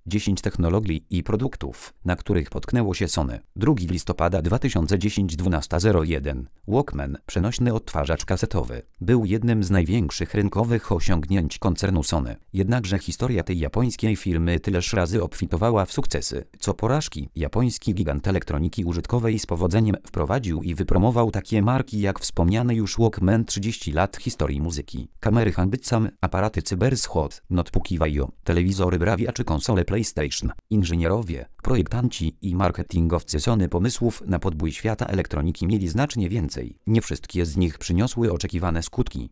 10 technologii i produktów, na których potknęło się Sony. 2 listopada 2010 12:01. Walkman, przenośny odtwarzacz kasetowy, był jednym z największych rynkowych osiągnięć koncernu Sony. Jednakże historia tej japońskiej firmy tyleż razy obfitowała w sukcesy, co porażki. Japoński gigant elektroniki użytkowej z powodzeniem wprowadził i wypromował takie marki jak wspomniany już Walkman, 30 lat historii muzyki, kamery Hambitsam, aparaty CyberShot, notebooki Vaio, telewizory Bravia czy konsole PlayStation. Inżynierowie, projektanci i marketingowcy Sony pomysłów na podbój świata elektroniki mieli znacznie więcej. Nie wszystkie z nich przyniosły oczekiwane skutki.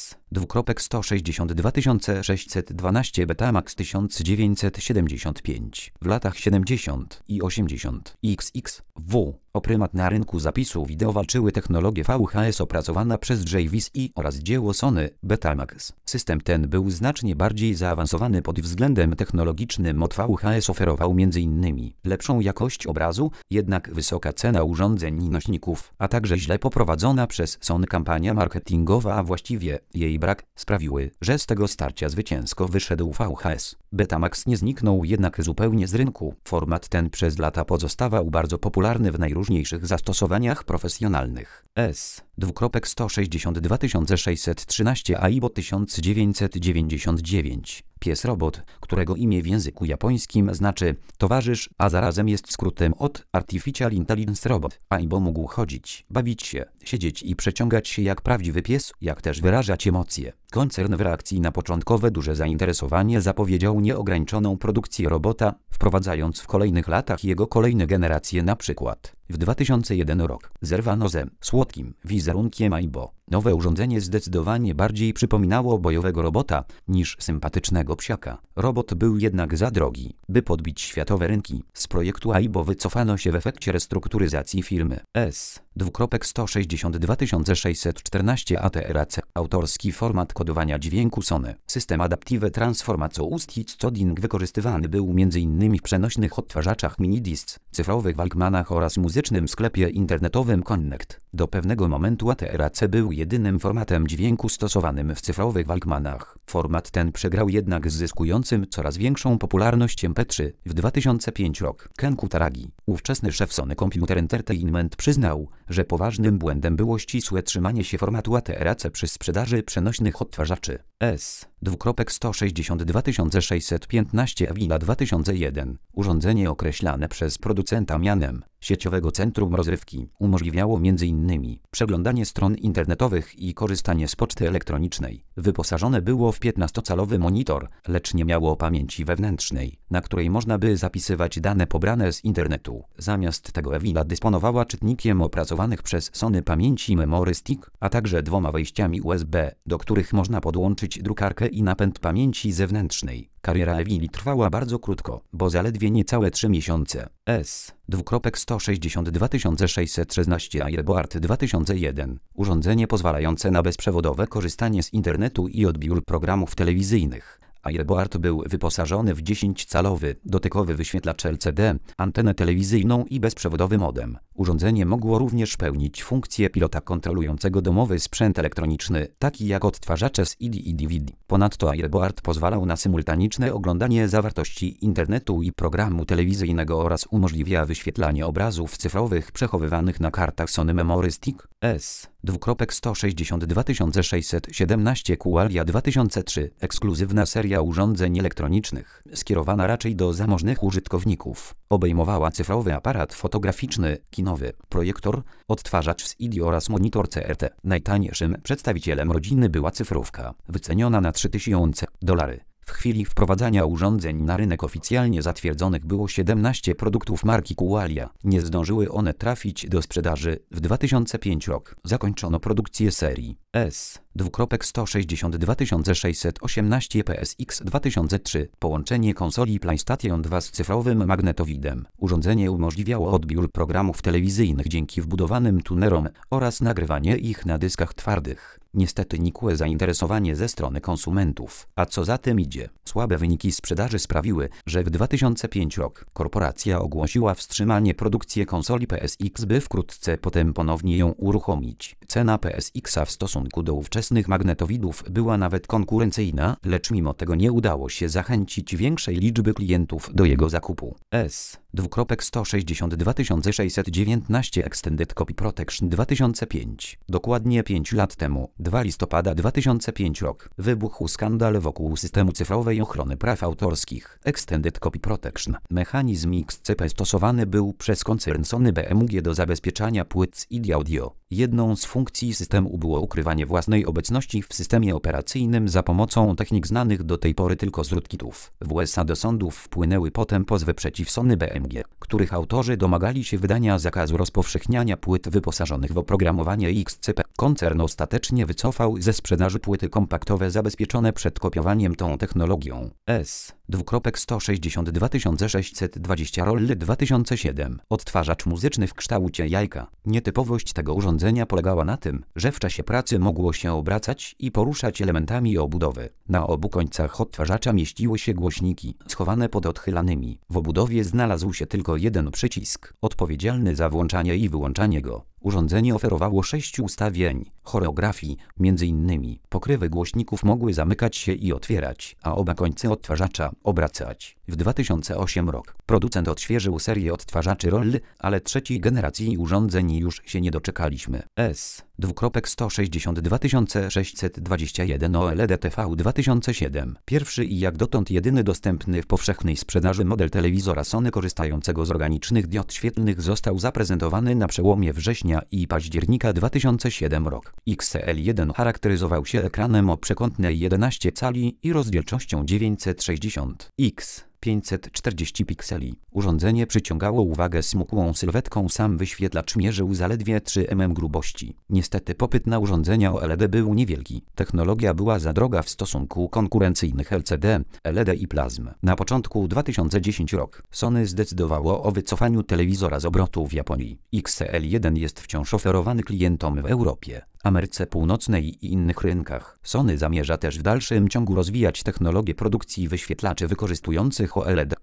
S.160 612 Betamax 1975. W latach 70 i 80 XXW o prymat na rynku zapisu wideo walczyły technologie VHS opracowana przez JVC oraz dzieło Sony Betamax. System ten był znacznie bardziej zaawansowany pod względem technologicznym od VHS, oferował m.in. lepszą jakość obrazu, jednak wysoka cena urządzeń i nośników, a także źle poprowadzona przez Sony kampania marketingowa, a właściwie jej brak, sprawiły, że z tego starcia zwycięsko wyszedł VHS. Betamax nie zniknął jednak zupełnie z rynku. Format ten przez lata pozostawał bardzo popularny w najróżniejszych zastosowaniach profesjonalnych. S.162 613 AIBO 1999. Pies robot, którego imię w języku japońskim znaczy towarzysz, a zarazem jest skrótem od Artificial Intelligence Robot. AIBO mógł chodzić, bawić się, siedzieć i przeciągać się jak prawdziwy pies, jak też wyrażać emocje. Koncern w reakcji na początkowe duże zainteresowanie zapowiedział nieograniczoną produkcję robota, wprowadzając w kolejnych latach jego kolejne generacje, na przykład w 2001 rok zerwano ze słodkim wizerunkiem AIBO. Nowe urządzenie zdecydowanie bardziej przypominało bojowego robota niż sympatycznego psiaka. Robot był jednak za drogi, by podbić światowe rynki. Z projektu AIBO wycofano się w efekcie restrukturyzacji firmy. S.162 614 ATRAC. Autorski format kodowania dźwięku Sony. System Adaptive Transformation Ustic Coding wykorzystywany był m.in. w przenośnych odtwarzaczach minidisc, cyfrowych Walkmanach oraz muzycznym sklepie internetowym Connect. Do pewnego momentu ATRAC był jedynym formatem dźwięku stosowanym w cyfrowych Walkmanach. Format ten przegrał jednak z zyskującym coraz większą popularność MP3. W 2005 rok Ken Kutaragi, ówczesny szef Sony Computer Entertainment, przyznał, że poważnym błędem było ścisłe trzymanie się formatu ATRAC przy sprzedaży przenośnych odtwarzaczy. S.162 615 Avila 2001. Urządzenie określane przez producenta mianem sieciowego centrum rozrywki umożliwiało m.in. przeglądanie stron internetowych i korzystanie z poczty elektronicznej. Wyposażone było w 15-calowy monitor, lecz nie miało pamięci wewnętrznej, na której można by zapisywać dane pobrane z internetu. Zamiast tego Avila dysponowała czytnikiem opracowanych przez Sony pamięci Memory Stick, a także 2 wejściami USB, do których można podłączyć drukarkę i napęd pamięci zewnętrznej. Kariera Avili trwała bardzo krótko, bo zaledwie niecałe 3 miesiące. S.162 616 Airboard 2001. Urządzenie pozwalające na bezprzewodowe korzystanie z internetu i odbiór programów telewizyjnych. Airboard był wyposażony w 10-calowy dotykowy wyświetlacz LCD, antenę telewizyjną i bezprzewodowy modem. Urządzenie mogło również pełnić funkcję pilota kontrolującego domowy sprzęt elektroniczny, taki jak odtwarzacze z CD i DVD. Ponadto Airboard pozwalał na symultaniczne oglądanie zawartości internetu i programu telewizyjnego oraz umożliwia wyświetlanie obrazów cyfrowych przechowywanych na kartach Sony Memory Stick. S.162 617 Qualia 2003. Ekskluzywna seria urządzeń elektronicznych, skierowana raczej do zamożnych użytkowników. Obejmowała cyfrowy aparat fotograficzny, kinowy, projektor, odtwarzacz z CD oraz monitor CRT. Najtańszym przedstawicielem rodziny była cyfrówka, wyceniona na $3000. W chwili wprowadzania urządzeń na rynek oficjalnie zatwierdzonych było 17 produktów marki Qualia. Nie zdążyły one trafić do sprzedaży. W 2005 rok zakończono produkcję serii S.162 618 PSX 2003. Połączenie konsoli PlayStation 2 z cyfrowym magnetowidem. Urządzenie umożliwiało odbiór programów telewizyjnych dzięki wbudowanym tunerom oraz nagrywanie ich na dyskach twardych. Niestety nikłe zainteresowanie ze strony konsumentów, a co za tym idzie, słabe wyniki sprzedaży sprawiły, że w 2005 rok korporacja ogłosiła wstrzymanie produkcji konsoli PSX, by wkrótce potem ponownie ją uruchomić. Cena PSX-a w stosunku stosunku do ówczesnych magnetowidów była nawet konkurencyjna, lecz mimo tego nie udało się zachęcić większej liczby klientów do jego zakupu. S.162 Extended Copy Protection 2005. Dokładnie 5 lat temu, 2 listopada 2005 rok, wybuchł skandal wokół systemu cyfrowej ochrony praw autorskich. Extended Copy Protection. Mechanizm XCP stosowany był przez koncern Sony BMG do zabezpieczania płyt CD audio. Jedną z funkcji systemu było ukrywanie własnej obecności w systemie operacyjnym za pomocą technik znanych do tej pory tylko z rootkitów. W USA do sądów wpłynęły potem pozwy przeciw Sony BMG, których autorzy domagali się wydania zakazu rozpowszechniania płyt wyposażonych w oprogramowanie XCP. Koncern ostatecznie wycofał ze sprzedaży płyty kompaktowe zabezpieczone przed kopiowaniem tą technologią. S.162 Roll 2007. Odtwarzacz muzyczny w kształcie jajka. Nietypowość tego urządzenia polegała na tym, że w czasie pracy mogło się obracać i poruszać elementami obudowy. Na obu końcach odtwarzacza mieściły się głośniki, schowane pod odchylanymi. W obudowie znalazł się tylko jeden przycisk, odpowiedzialny za włączanie i wyłączanie go. Urządzenie oferowało 6 ustawień choreografii, m.in. pokrywy głośników mogły zamykać się i otwierać, a oba końce odtwarzacza obracać. W 2008 rok producent odświeżył serię odtwarzaczy Roll, ale trzeciej generacji urządzeń już się nie doczekaliśmy. S.162 621 OLED TV 2007. Pierwszy i jak dotąd jedyny dostępny w powszechnej sprzedaży model telewizora Sony korzystającego z organicznych diod świetlnych został zaprezentowany na przełomie września i października 2007 rok. XL1 charakteryzował się ekranem o przekątnej 11 cali i rozdzielczością 960 x 540 pikseli. Urządzenie przyciągało uwagę smukłą sylwetką, sam wyświetlacz mierzył zaledwie 3 mm grubości. Niestety popyt na urządzenia OLED był niewielki. Technologia była za droga w stosunku konkurencyjnych LCD, LED i plazm. Na początku 2010 rok Sony zdecydowało o wycofaniu telewizora z obrotu w Japonii. XL1 jest wciąż oferowany klientom w Europie, Ameryce Północnej i innych rynkach. Sony zamierza też w dalszym ciągu rozwijać technologię produkcji wyświetlaczy wykorzystujących OLED.